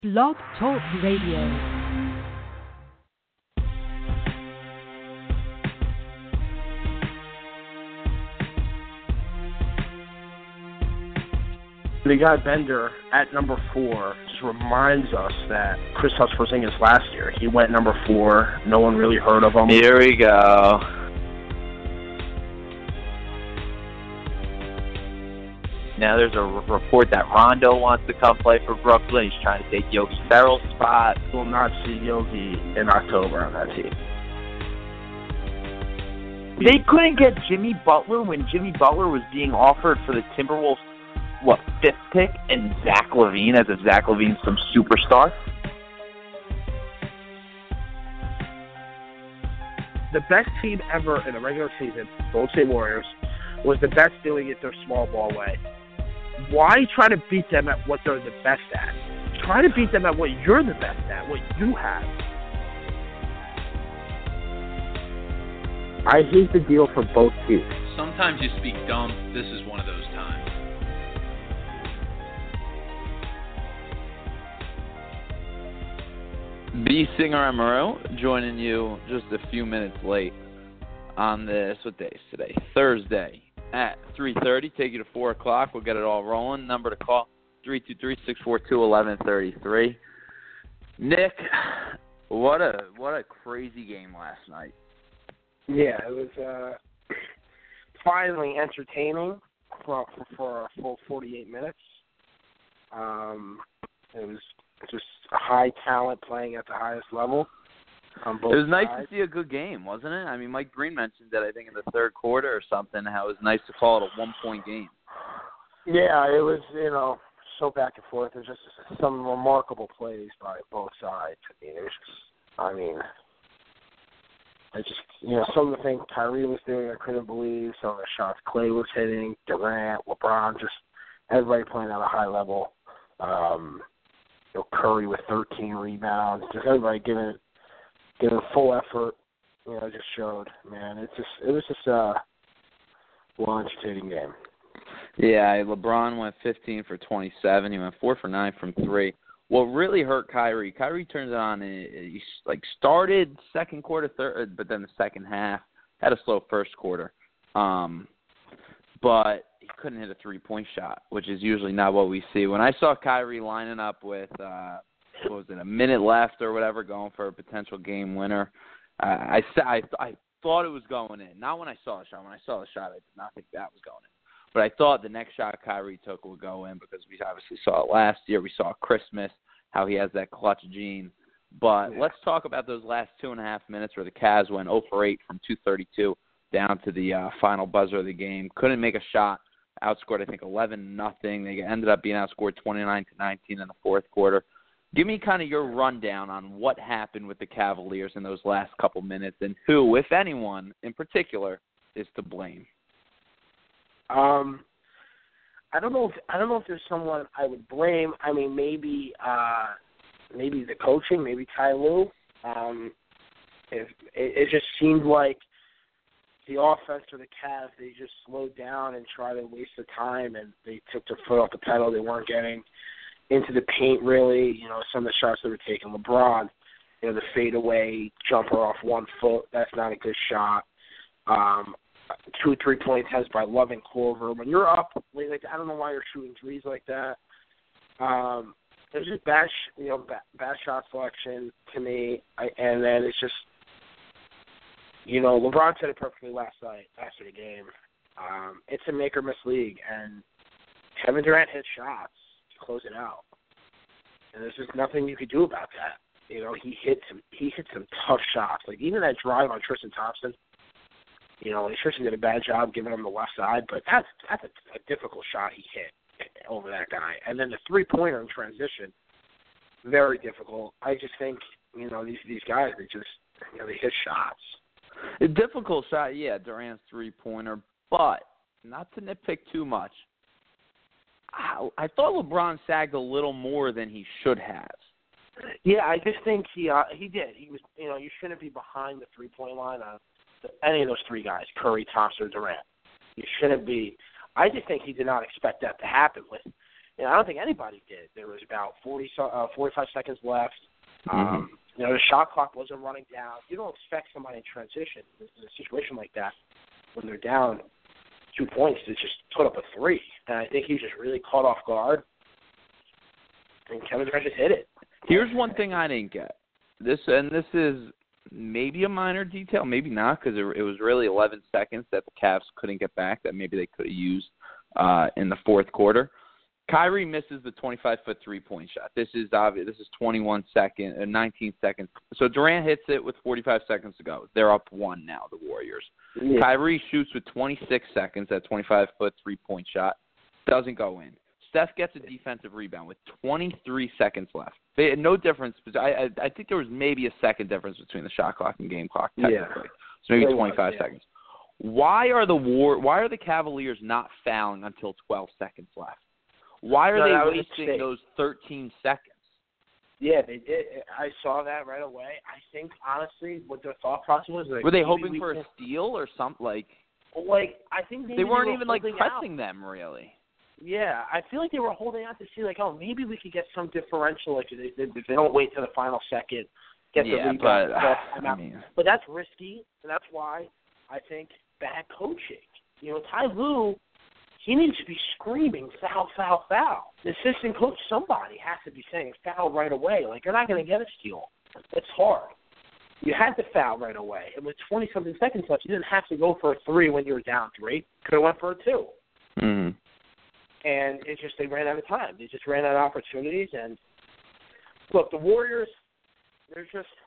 Blog Talk Radio. The guy Bender at number 4 just reminds us that Kristaps Porzingis last year, he went number 4. No one really heard of him. Here we go. Now there's a report that Rondo wants to come play for Brooklyn. He's trying to take Yogi Ferrell's spot. Will not see Yogi in October on that team. They couldn't get Jimmy Butler when Jimmy Butler was being offered for the Timberwolves, 5th pick, and Zach LaVine, as if Zach LaVine's some superstar? The best team ever in the regular season, Golden State Warriors, was the best doing it their small ball way. Why try to beat them at what they're the best at? Try to beat them at what you're the best at, what you have. I hate the deal for both teams. Sometimes you speak dumb. This is one of those times. B. Singer Amaru joining you just a few minutes late on this, what day is today? Thursday at 3:30. Take you to 4 o'clock. We'll get it all rolling. Number to call, 323-642-1133. Nick, what a crazy game last night. Yeah, it was finally entertaining for a full 48 minutes. It was just a high talent playing at the highest level on both sides. It was nice to see a good game, wasn't it? I mean, Mike Green mentioned that, I think, in the third quarter or something, how it was nice to call it a one-point game. Yeah, it was, so back and forth. There's just some remarkable plays by both sides. Some of the things Kyrie was doing, I couldn't believe. Some of the shots Clay was hitting, Durant, LeBron, just everybody playing at a high level. Curry with 13 rebounds, just everybody giving full effort. Just showed, man. It was just a well entertaining game. Yeah, LeBron went 15 for 27. He went 4 for 9 from 3. What really hurt Kyrie turns it on. He started second quarter, third, but then the second half had a slow first quarter. But he couldn't hit a three-point shot, which is usually not what we see. When I saw Kyrie lining up with, a minute left or whatever, going for a potential game winner, I thought it was going in. Not when I saw the shot. When I saw the shot, I did not think that was going in. But I thought the next shot Kyrie took would go in because we obviously saw it last year. We saw Christmas, how he has that clutch gene. But let's talk about those last 2.5 minutes where the Cavs went 0 for 8 from 232 down to the final buzzer of the game. Couldn't make a shot. Outscored, I think, 11-0. They ended up being outscored 29-19 in the fourth quarter. Give me kind of your rundown on what happened with the Cavaliers in those last couple minutes and who, if anyone in particular, is to blame. I don't know if there's someone I would blame. I mean, maybe the coaching, maybe Ty Lue. It just seemed like the offense for the Cavs, they just slowed down and tried to waste the time, and they took their foot off the pedal. They weren't getting into the paint really. Some of the shots they were taking. LeBron, the fadeaway jumper off 1 foot, that's not a good shot. 2 3-point attempts by Love and Korver. When you're up, I don't know why you're shooting threes like that. It's just bad shot selection to me. And then it's just, LeBron said it perfectly last night after the game. It's a make or miss league, and Kevin Durant hit shots to close it out, and there's just nothing you could do about that. He hit some tough shots. Like even that drive on Tristan Thompson. Tristan did a bad job giving him the left side, but that's a difficult shot he hit over that guy. And then the 3-pointer in transition, very difficult. I just think, these guys, they hit shots. A difficult shot, yeah, Durant's 3-pointer, but not to nitpick too much. I thought LeBron sagged a little more than he should have. Yeah, I just think he did. He was, you shouldn't be behind the 3-point line on any of those 3 guys, Curry, Thompson, or Durant. You shouldn't be. I just think he did not expect that to happen with I don't think anybody did. There was about 45 seconds left. The shot clock wasn't running down. You don't expect somebody in transition in a situation like that when they're down 2 points to just put up a three. And I think he just really caught off guard. And Kevin Durant just hit it. Here's one thing I didn't get. This is maybe a minor detail, maybe not, because it was really 11 seconds that the Cavs couldn't get back that maybe they could have used in the fourth quarter. Kyrie misses the 25-foot three-point shot. This is obvious. This is 19 seconds. So Durant hits it with 45 seconds to go. They're up one now, the Warriors. Yeah. Kyrie shoots with 26 seconds, that 25-foot three-point shot. Doesn't go in. Steph gets a defensive rebound with 23 seconds left. No difference. I think there was maybe a second difference between the shot clock and game clock, technically. Yeah. So maybe 25 seconds. Why are the Cavaliers not fouling until 12 seconds left? Why are they wasting those 13 seconds? Yeah, they did. I saw that right away. I think, honestly, what their thought process was. Were they hoping for a steal or something? I think maybe they weren't even out. pressing them, really. Yeah, I feel like they were holding out to see, maybe we could get some differential. If they don't wait till the final second, get the rebound. But that's risky, and that's why I think bad coaching. Ty Lue, he needs to be screaming, foul, foul, foul. The assistant coach, somebody has to be saying foul right away. You're not going to get a steal. It's hard. You had to foul right away. And with 20-something seconds left, you didn't have to go for a three when you were down 3. Could have went for a 2. Mm-hmm. And it's just they ran out of time. They just ran out of opportunities. And, look, the Warriors, they're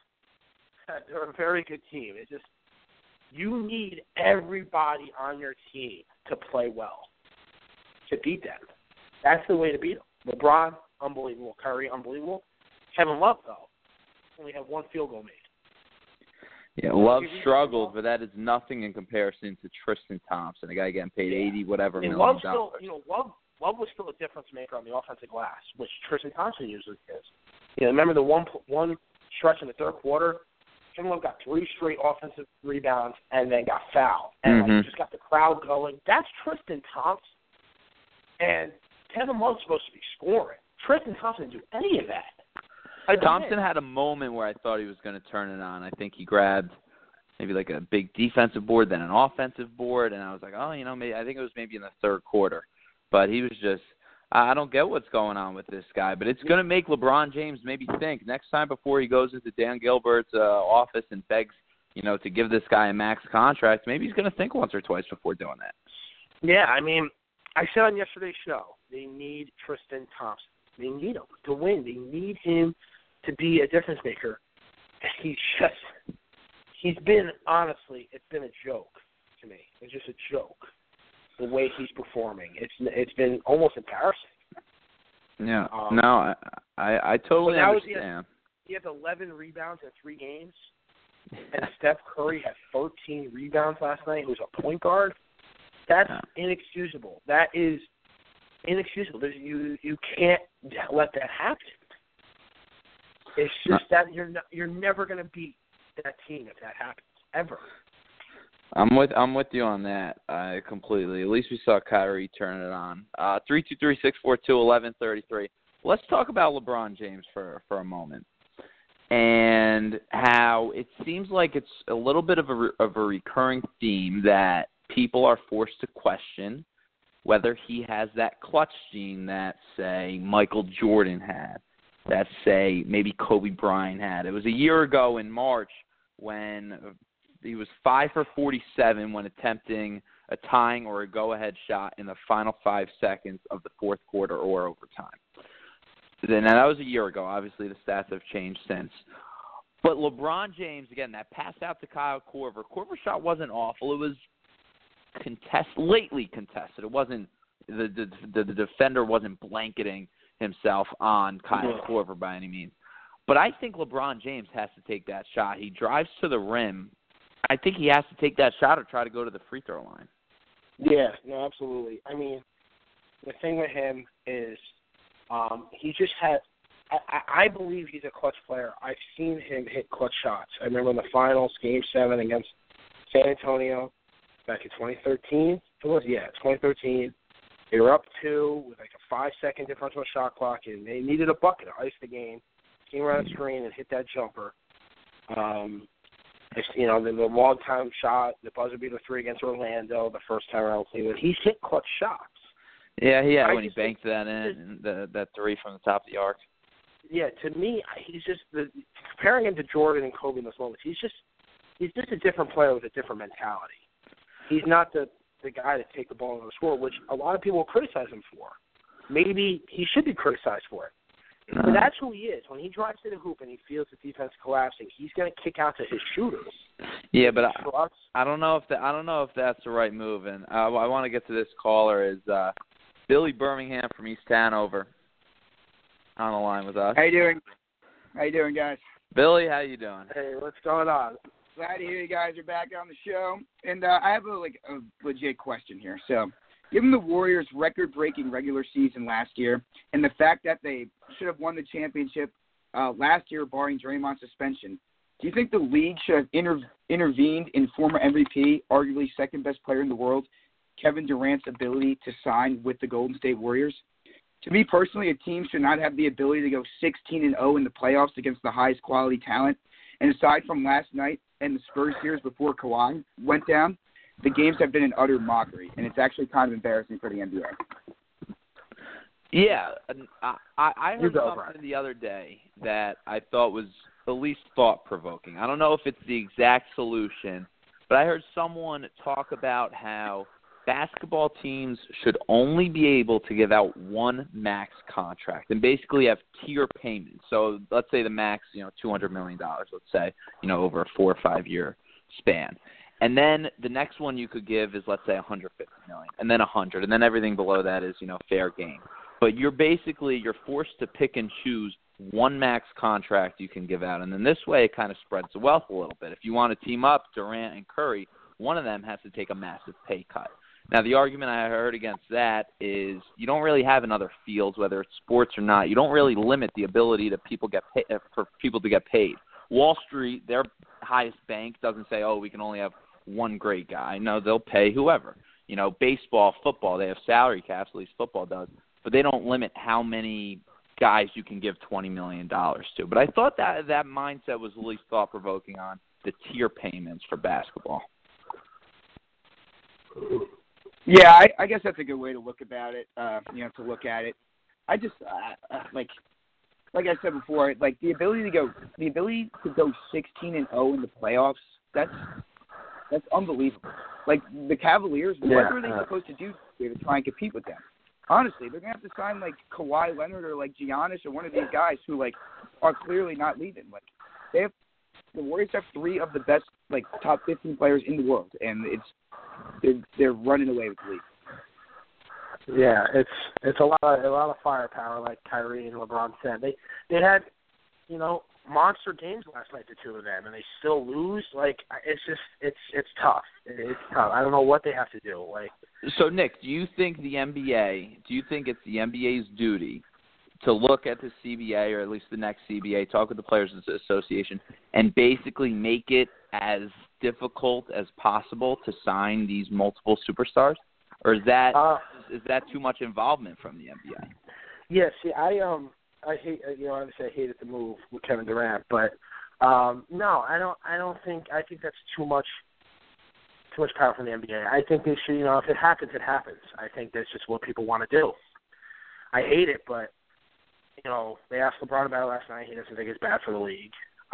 a very good team. It's just you need everybody on your team to play well to beat them. That's the way to beat them. LeBron, unbelievable. Curry, unbelievable. Kevin Love, though, only had 1 field goal made. Yeah, Love struggled, but that is nothing in comparison to Tristan Thompson, a guy getting paid $80 million. Love Love was still a difference maker on the offensive glass, which Tristan Thompson usually is. Remember the one stretch in the third quarter? Kevin Love got 3 straight offensive rebounds and then got fouled. And just got the crowd going. That's Tristan Thompson. And Kevin Love's supposed to be scoring. Tristan Thompson didn't do any of that. Thompson had a moment where I thought he was going to turn it on. I think he grabbed maybe a big defensive board, then an offensive board, and I was like, maybe I think it was maybe in the third quarter. But he was just, I don't get what's going on with this guy. But it's going to make LeBron James maybe think next time before he goes into Dan Gilbert's office and begs, to give this guy a max contract, maybe he's going to think once or twice before doing that. Yeah, I said on yesterday's show, they need Tristan Thompson. They need him to win. They need him to be a difference maker. He's been, honestly, it's been a joke to me. It's just a joke, the way he's performing. It's been almost embarrassing. Yeah. I totally understand. He has 11 rebounds in 3 games, and Steph Curry had 13 rebounds last night, who's a point guard. That's inexcusable. That is inexcusable. You can't let that happen. It's just that you're never going to beat that team if that happens, ever. I'm with you on that completely. At least we saw Kyrie turn it on. 323-642-1133. Let's talk about LeBron James for a moment, and how it seems like it's a little bit of a recurring theme that people are forced to question whether he has that clutch gene that, say, Michael Jordan had, that, say, maybe Kobe Bryant had. It was a year ago in March when he was 5 for 47 when attempting a tying or a go-ahead shot in the final 5 seconds of the fourth quarter or overtime. Now, that was a year ago. Obviously, the stats have changed since. But LeBron James, again, that pass out to Kyle Korver. Korver's shot wasn't awful. It was lately contested. It wasn't the defender wasn't blanketing himself on Kyle Korver by any means. But I think LeBron James has to take that shot. He drives to the rim. I think he has to take that shot or try to go to the free throw line. Yeah, no, absolutely. The thing with him is he just has I believe he's a clutch player. I've seen him hit clutch shots. I remember in the finals, Game 7 against San Antonio back in 2013. It was, 2013. They were up 2 with like a 5-second differential shot clock, and they needed a bucket to ice the game. Came around the screen and hit that jumper. The long-time shot, the buzzer beater 3 against Orlando, the first time around Cleveland. He's hit clutch shots. Yeah, when he banked that in, that 3 from the top of the arc. Yeah, to me, he's just comparing him to Jordan and Kobe in those moments. He's just a different player with a different mentality. He's not the guy to take the ball and score, which a lot of people will criticize him for. Maybe he should be criticized for it. But that's who he is. When he drives to the hoop and he feels the defense collapsing, he's going to kick out to his shooters. Yeah, but I don't know if that's the right move. And I want to get to this caller. Is Billy Birmingham from East Hanover on the line with us? How you doing, guys? Billy, how you doing? Hey, what's going on? Glad to hear you guys are back on the show. And I have a legit question here. So, given the Warriors' record-breaking regular season last year and the fact that they should have won the championship last year barring Draymond's suspension, do you think the league should have intervened in former MVP, arguably second-best player in the world, Kevin Durant's ability to sign with the Golden State Warriors? To me personally, a team should not have the ability to go 16-0 in the playoffs against the highest quality talent. And aside from last night and the Spurs series before Kawhi went down, the games have been an utter mockery, and it's actually kind of embarrassing for the NBA. Yeah, I heard something the other day that I thought was at least thought-provoking. I don't know if it's the exact solution, but I heard someone talk about how basketball teams should only be able to give out one max contract and basically have tier payments. So let's say the max, $200 million, let's say, over a 4 or 5 year span. And then the next one you could give is, let's say, $150 million, and then $100, and then everything below that is, fair game. But you're forced to pick and choose one max contract you can give out, and then this way it kind of spreads the wealth a little bit. If you want to team up Durant and Curry, one of them has to take a massive pay cut. Now, the argument I heard against that is you don't really have in other fields, whether it's sports or not, you don't really limit the ability to for people to get paid. Wall Street, their highest bank doesn't say, we can only have one great guy. No, they'll pay whoever. Baseball, football, they have salary caps, at least football does, but they don't limit how many guys you can give $20 million to. But I thought that mindset was at least thought-provoking on the tier payments for basketball. Yeah, I guess that's a good way to look about it. To look at it. I just like I said before, like the ability to go 16-0 in the playoffs. That's unbelievable. Like the Cavaliers, what are they supposed to do to try and compete with them? Honestly, they're gonna have to sign like Kawhi Leonard or like Giannis or one of these guys who are clearly not leaving. Like the Warriors have 3 of the best top 15 players in the world, and they're running away with the league. Yeah, it's a lot of firepower, like Kyrie and LeBron said. They had monster games last night, the two of them, and they still lose. It's tough. It's tough. I don't know what they have to do. So Nick, do you think it's the NBA's duty to look at the CBA, or at least the next CBA, talk with the Players Association, and basically make it as difficult as possible to sign these multiple superstars? Or is that too much involvement from the NBA? Yeah, see, I hate, obviously I hated the move with Kevin Durant, but no, I don't think. I think that's too much power from the NBA. I think they should, if it happens, it happens. I think that's just what people want to do. I hate it, but they asked LeBron about it last night. He doesn't think it's bad for the league.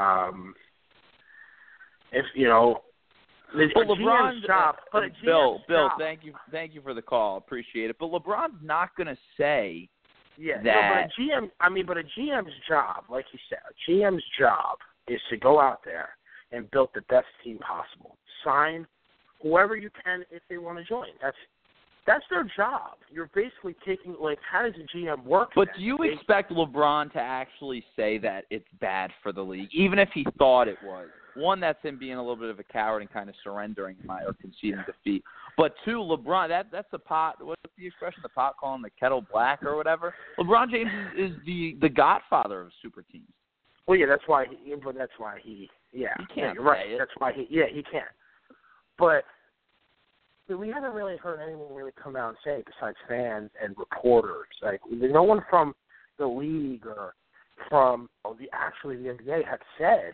LeBron's job, but Bill, thank you for the call. Appreciate it. But LeBron's not going to say that. But a GM's job, like you said, a GM's job is to go out there and build the best team possible. Sign whoever you can if they want to join. That's their job. You're basically taking, how does a GM work? But do you expect LeBron to actually say that it's bad for the league, even if he thought it was? One, that's him being a little bit of a coward and kind of surrendering or conceding defeat. But two, LeBron, that's the pot. What's the expression? The pot calling the kettle black or whatever. LeBron James is the godfather of super teams. Well, yeah, that's why he He can't. You're right. Say it. That's why he can't. But we haven't really heard anyone really come out and say it besides fans and reporters. Like, no one from the league or from the NBA had said,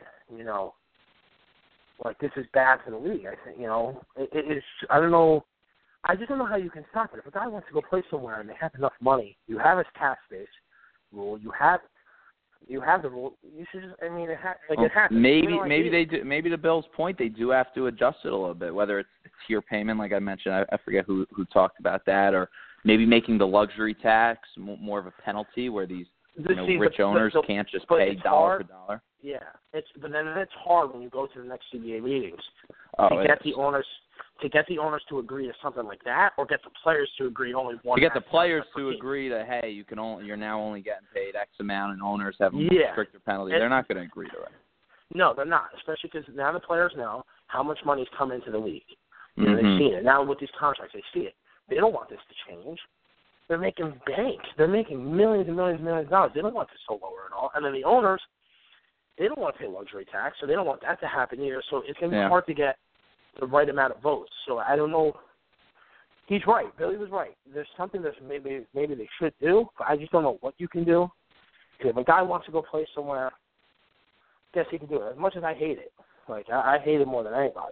like, this is bad for the league. I think, it is. I don't know. I just don't know how you can stop it. If a guy wants to go play somewhere and they have enough money, you have a cap space rule. You have the rule. You should just. I mean, it happens. Maybe they do. Maybe to Bill's point, they do have to adjust it a little bit. Whether it's tier payment, like I mentioned, I forget who talked about that, or maybe making the luxury tax more of a penalty, where these rich owners can't just pay dollar for dollar. Yeah, but then it's hard when you go to the next CBA meetings to get the owners to agree to something like that, or get the players to agree only one. To get the players to agree to, hey, you're now only getting paid X amount, and owners have a stricter penalty. They're not going to agree to it. No, they're not, especially because now the players know how much money's come into the league. Mm-hmm. They've seen it. Now with these contracts, they see it. They don't want this to change. They're making bank. They're making millions and millions and millions of dollars. They don't want this to lower at all. And then the owners, they don't want to pay luxury tax, so they don't want that to happen either. So it's going to be hard to get the right amount of votes. So I don't know. He's right. Billy was right. There's something that maybe they should do, but I just don't know what you can do. Because if a guy wants to go play somewhere, I guess he can do it. As much as I hate it. Like, I hate it more than anybody.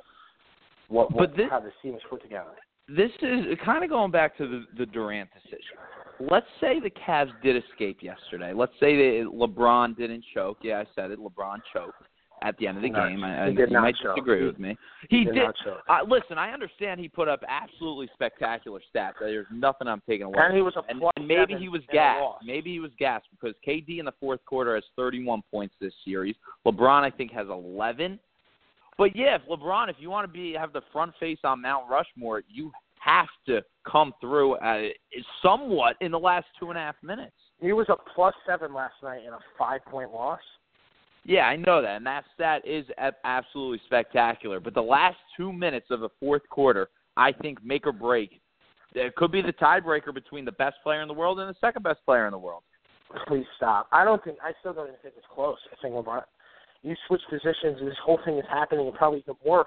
How this team is put together. This is kind of going back to the Durant decision. Let's say the Cavs did escape yesterday. Let's say LeBron didn't choke. Yeah, I said it. LeBron choked at the end of the game. You might disagree with me. He did. Listen, I understand he put up absolutely spectacular stats. There's nothing I'm taking away. And he was and maybe he was gassed. Maybe he was gassed because KD in the fourth quarter has 31 points this series. LeBron, I think, has 11. But, yeah, if you want to have the front face on Mount Rushmore, you have to come through somewhat in the last 2.5 minutes. He was a +7 last night in a 5-point loss. Yeah, I know that, and that stat is absolutely spectacular. But the last 2 minutes of the fourth quarter, I think, make or break. It could be the tiebreaker between the best player in the world and the second best player in the world. Please stop. I still don't even think it's close. I think LeBron. You switch positions, and this whole thing is happening, and probably even worse.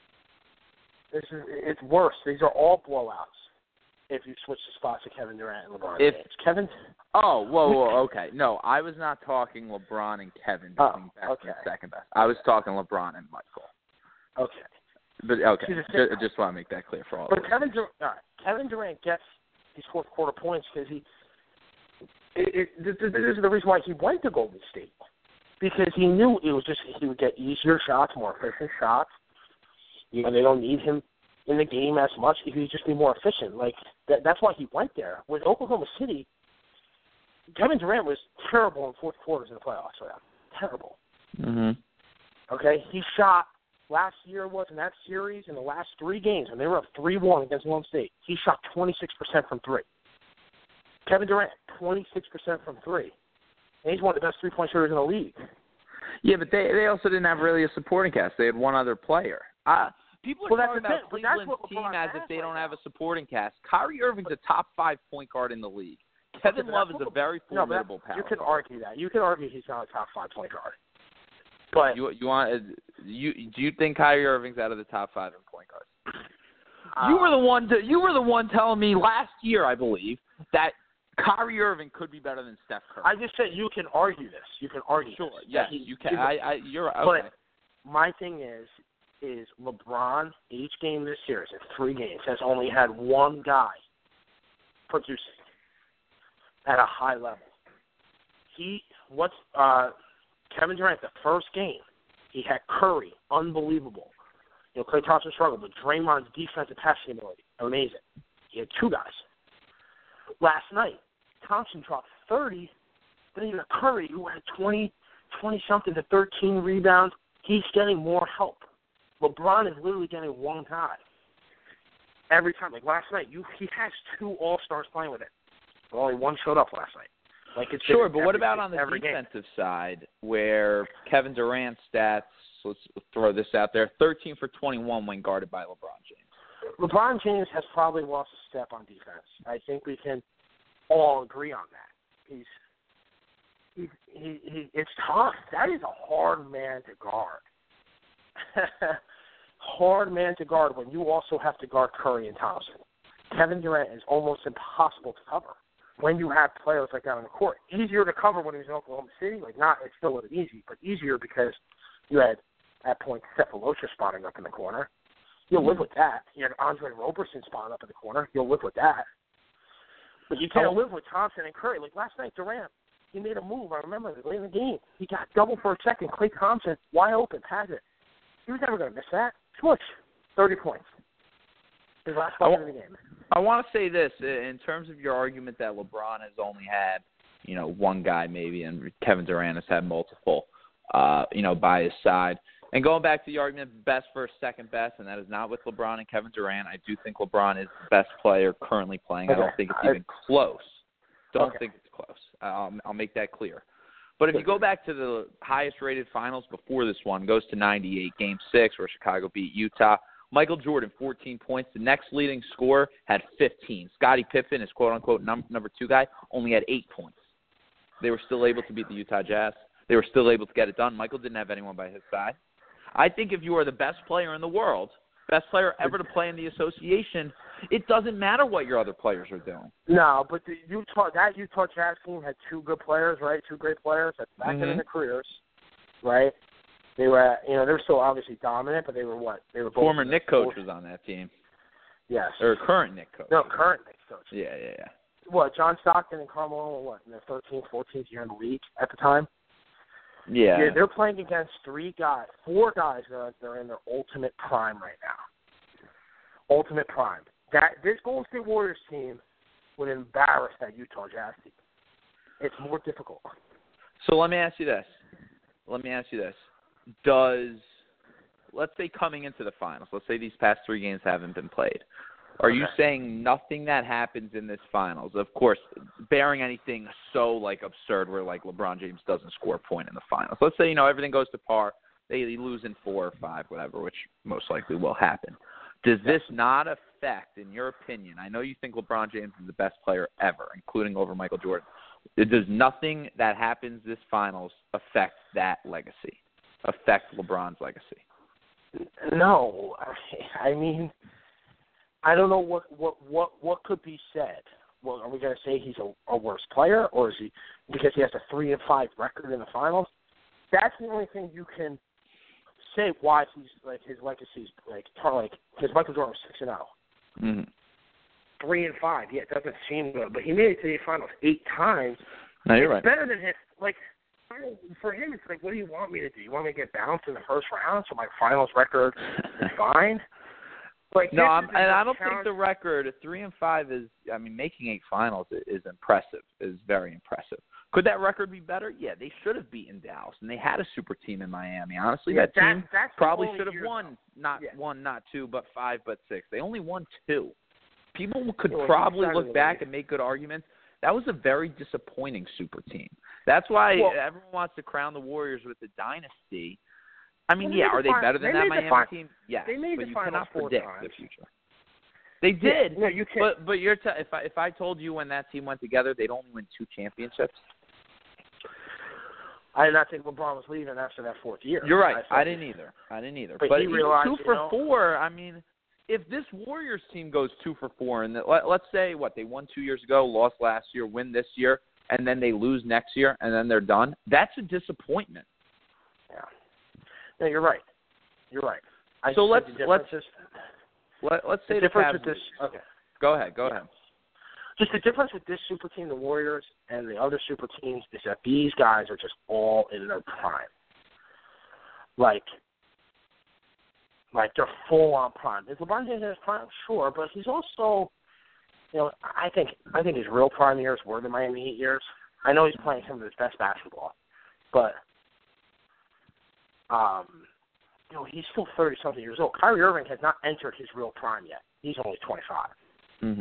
It's worse. These are all blowouts. If you switch the spots to Kevin Durant and LeBron James. Whoa, okay. No, I was not talking LeBron and Kevin being best and second best. I was talking LeBron and Michael. Okay. But okay, just want to make that clear for all. But Kevin Durant gets these fourth quarter points because this is the reason why he went to Golden State. Because he knew he would get easier shots, more efficient shots. They don't need him in the game as much. He would just be more efficient. Like that's why he went there. With Oklahoma City, Kevin Durant was terrible in fourth quarters in the playoffs for them. Terrible. Mm-hmm. Okay, he shot last year in that series in the last 3 games when they were up 3-1 against Golden State. He shot 26% from 3. Kevin Durant, 26% from 3. And he's one of the best 3-point shooters in the league. Yeah, but they also didn't have really a supporting cast. They had one other player. People are talking about Cleveland's team as if they don't have a supporting cast. Kyrie Irving's a top 5 point guard in the league. Kevin Love is a very formidable power. You can argue that. You can argue he's not a top 5 point guard. But do you think Kyrie Irving's out of the top 5 in point guards? You were the one telling me last year, I believe, that Kyrie Irving could be better than Steph Curry. I just said you can argue this. You can argue. Sure. This. Yes, you can. You're okay. But my thing is LeBron, each game this series, in 3 games, has only had one guy producing at a high level. Kevin Durant, the first game, he had Curry, unbelievable. Klay Thompson struggled, but Draymond's defensive passing ability, amazing. He had 2 guys. Last night, Thompson dropped 30, but even Curry, who had 20-something to 13 rebounds, he's getting more help. LeBron is literally getting one guy every time. Like last night, he has 2 All-Stars playing with it. But only one showed up last night. Sure, but what about on the defensive side where Kevin Durant's stats, let's throw this out there, 13 for 21 when guarded by LeBron James? LeBron James has probably lost a step on defense. I think we can all agree on that. It's tough. That is a hard man to guard. hard man to guard when you also have to guard Curry and Thompson. Kevin Durant is almost impossible to cover when you have players like that on the court. Easier to cover when he was in Oklahoma City. Like, not, it still wasn't easy, but easier because you had, at point, Cephalosha spotting up in the corner. You'll live with that. You had Andre Roberson spotting up in the corner. You'll live with that. But you can't live with Thompson and Curry. Like last night, Durant, he made a move. I remember late in the game. He got double for a second. Klay Thompson, wide open, has it. He was never going to miss that. Switch, 30 points. His last play of the game. I want to say this in terms of your argument that LeBron has only had, one guy maybe, and Kevin Durant has had multiple, by his side. And going back to the argument, best versus second best, and that is not with LeBron and Kevin Durant. I do think LeBron is the best player currently playing. Okay. I don't think it's even close. Don't think it's close. I'll make that clear. But if you go back to the highest-rated finals before this one, goes to 98, Game 6, where Chicago beat Utah. Michael Jordan, 14 points. The next leading scorer had 15. Scottie Pippen, his quote-unquote number 2 guy, only had 8 points. They were still able to beat the Utah Jazz. They were still able to get it done. Michael didn't have anyone by his side. I think if you are the best player in the world, best player ever to play in the association, it doesn't matter what your other players are doing. No, but the Utah Jazz team had 2 good players, right? 2 great players at the back end of their careers, right? They were, they were still obviously dominant, but they were what? They were both former Knick coach was on that team. Yes. Or current Knick coach. No, current Knick coach. Yeah. What, John Stockton and Carmelo were what, in their 13th, 14th year in the league at the time? Yeah, they're playing against 4 guys that are in their ultimate prime right now. Ultimate prime. This Golden State Warriors team would embarrass that Utah Jazz team. It's more difficult. So let me ask you this. Let's say coming into the finals, let's say these past 3 games haven't been played. Are you saying nothing that happens in this finals, of course, bearing anything so, absurd where, LeBron James doesn't score a point in the finals? Let's say, everything goes to par. They lose in 4 or 5, whatever, which most likely will happen. Does this not affect, in your opinion, I know you think LeBron James is the best player ever, including over Michael Jordan. Does nothing that happens this finals affect that legacy, affect LeBron's legacy? No. I mean, I don't know what could be said. Well, are we going to say he's a worse player, or is he because he has a 3-5 record in the finals? That's the only thing you can say why he's his legacy's because Michael Jordan was 6-0, 3-5. Yeah, it doesn't seem good, but he made it to the finals 8 times. No, you're it's right. better than him. For him, it's what do you want me to do? You want me to get bounced in the first round so my finals record is fine? No, I don't think the record 3-5 is. I mean, making 8 finals is impressive. Is very impressive. Could that record be better? Yeah, they should have beaten Dallas, and they had a super team in Miami. Honestly, that team probably should have won not 1, not 2, but 5, but 6. They only won 2. People could probably look back and make good arguments. That was a very disappointing super team. That's why everyone wants to crown the Warriors with the dynasty. I mean, are they better than that Miami team? Yes, but you cannot predict the future. They did. Yeah, no, you can't. But if I told you when that team went together, they'd only win 2 championships. I did not think LeBron was leaving after that 4th year. You're right. I didn't either. But he realized, 2 for 4. I mean, if this Warriors team goes 2 for 4, and let's say they won 2 years ago, lost last year, win this year, and then they lose next year, and then they're done. That's a disappointment. Yeah. No, you're right. So let's say the difference with this. Okay. Go ahead. Just the difference with this super team, the Warriors, and the other super teams is that these guys are just all in their prime. Like they're full on prime. Is LeBron James in his prime? Sure, but he's also, I think his real prime years were the Miami Heat years. I know he's playing some of his best basketball, but he's still 30-something years old. Kyrie Irving has not entered his real prime yet. He's only 25. Mm-hmm.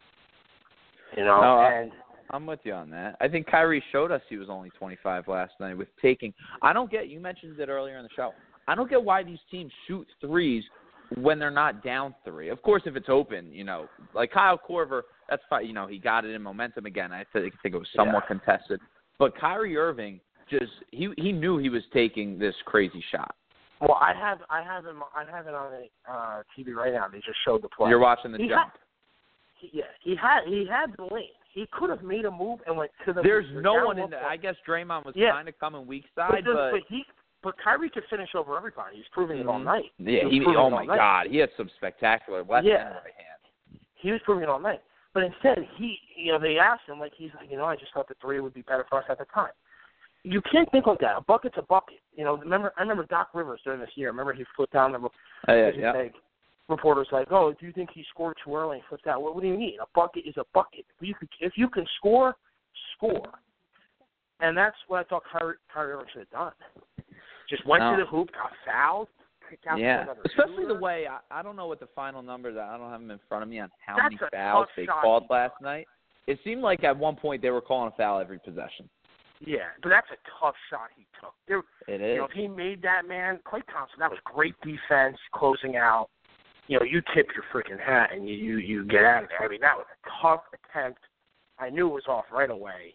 And I'm with you on that. I think Kyrie showed us he was only 25 last night with taking. I don't get. You mentioned it earlier in the show. I don't get why these teams shoot threes when they're not down 3. Of course, if it's open, like Kyle Korver, that's fine. He got it in momentum again. I think it was somewhat contested. But Kyrie Irving he knew he was taking this crazy shot. Well, I have it on the TV right now. They just showed the play. You're watching the jump. He had the lane. He could have made a move and went to the. There's no one in there. I guess Draymond was kind of coming weak side, but Kyrie could finish over everybody. He's proving it all night. Yeah, oh my God, he had some spectacular left hand and right hand. He was proving it all night. But instead, they asked him, he's like, I just thought the three would be better for us at the time. You can't think like that. A bucket's a bucket. I remember Doc Rivers during this year. Remember he flipped down the reporters like, oh, do you think he scored too early and flipped out? What do you mean? A bucket is a bucket. If you can score, score. And that's what I thought Kyrie Irving should have done. Just went to the hoop, got fouled, kicked out to another especially shooter. the way, I don't know what the final numbers are. I don't have them in front of me on how That's many fouls they called last took. night. It seemed like at one point they were calling a foul every possession. Yeah, but that's a tough shot he took. It is. If he made that, man, Klay Thompson, that was great defense, closing out. You tip your freaking hat and you get out of there. I mean, that was a tough attempt. I knew it was off right away.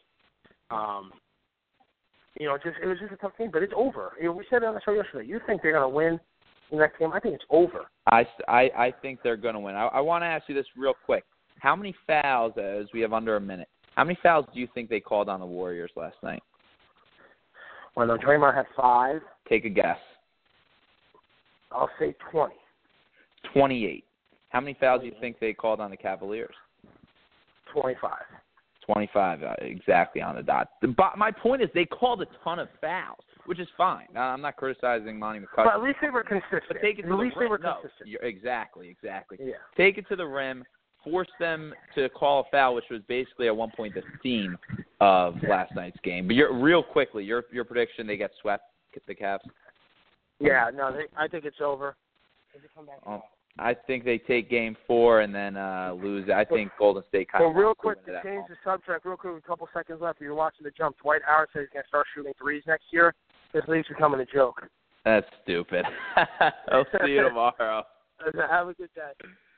It was just a tough game, but it's over. We said it on the show yesterday. You think they're going to win the next game? I think it's over. I think they're going to win. I want to ask you this real quick. How many fouls, as we have under a minute, how many fouls do you think they called on the Warriors last night? Well, Draymond had 5. Take a guess. I'll say 20. 28. How many fouls do you think they called on the Cavaliers? 25. 25, exactly on the dot. My point is they called a ton of fouls, which is fine. I'm not criticizing Monty McCutcheon. But at least they were consistent. But take it to the rim. Consistent. Exactly. Yeah. Take it to the rim, force them to call a foul, which was basically at one point the theme of last night's game. But real quickly, your prediction, they get swept, the Cavs? Yeah, no, I think it's over. I think they take Game 4 and then lose. I think Golden State kind of. Well, real quick to change the subject, real quick, a couple seconds left. If you're watching the jump, Dwight Howard says he's going to start shooting threes next year. This league's becoming a joke. That's stupid. I'll see you tomorrow. Have a good day.